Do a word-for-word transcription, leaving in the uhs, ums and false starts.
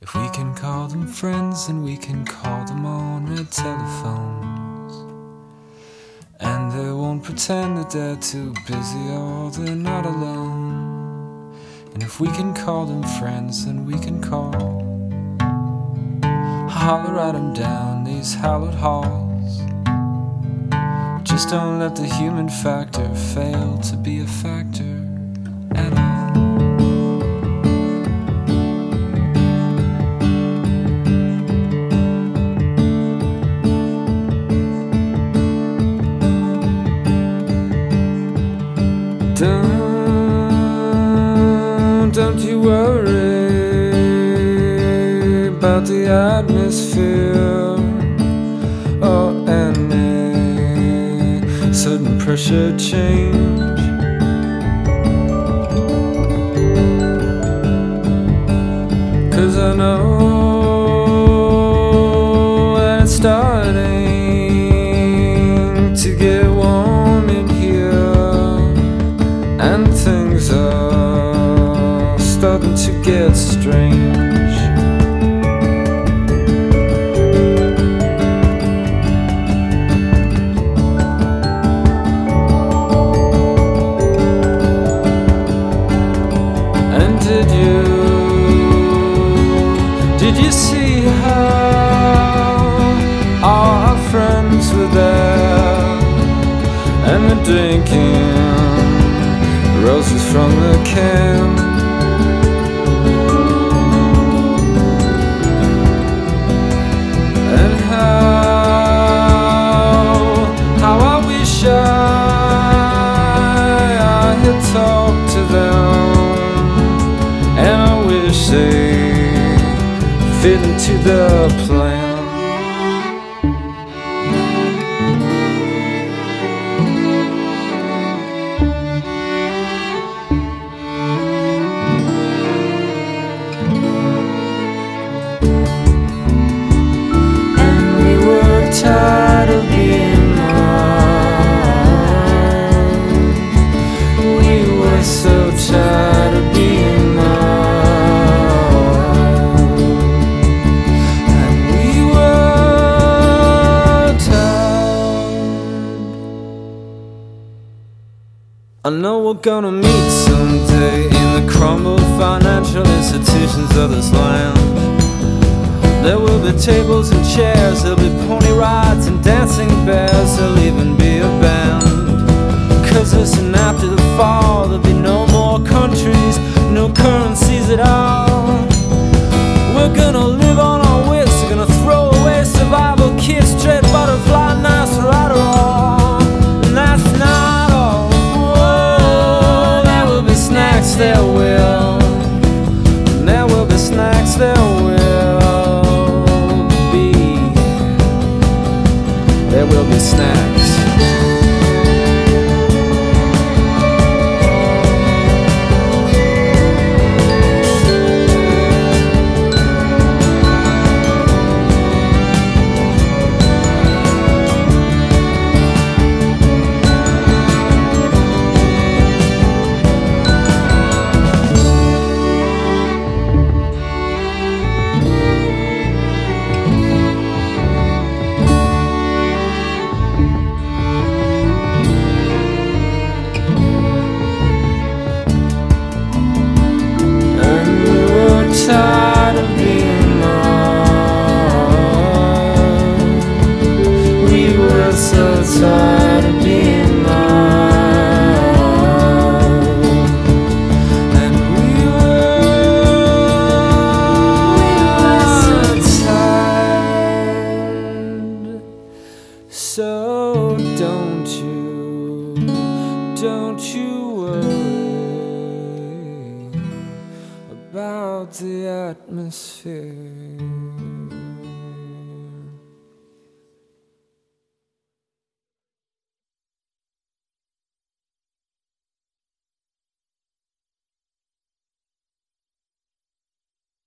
If we can call them friends, then we can call them on red telephones, and they won't pretend that they're too busy or they're not alone. And if we can call them friends, then we can call, holler at them down these hallowed halls. Just don't let the human factor fail to be a factor at all. Don't, don't you worry about the atmosphere or any sudden pressure change. 'Cause I know that it's starting to get warm in here, and things are starting to get strange. And did you, did you see how all our friends were there, and they're drinking roses from the can? And how, how I wish I, I had talked to them, and I wish they fit into the plan. Tired of being mine. We were so tired of being mine. And we were tired. I know we're gonna meet someday in the crumbled financial institutions of this land. There will be tables and chairs, there'll be pony rides and dancing bears, there'll even be a band. 'Cause listen, after the fall, there'll be no more countries, no currencies at all. We're gonna live on our wits, we're gonna throw away survival kits, trade butterfly, nice Adderall. And that's not all. Whoa, there will be snacks, there will. And there will be snacks, there will. There will be snacks. Tired of being mine. We were so tired of being mine. And we were so tired. So don't you, don't you worry about the atmosphere.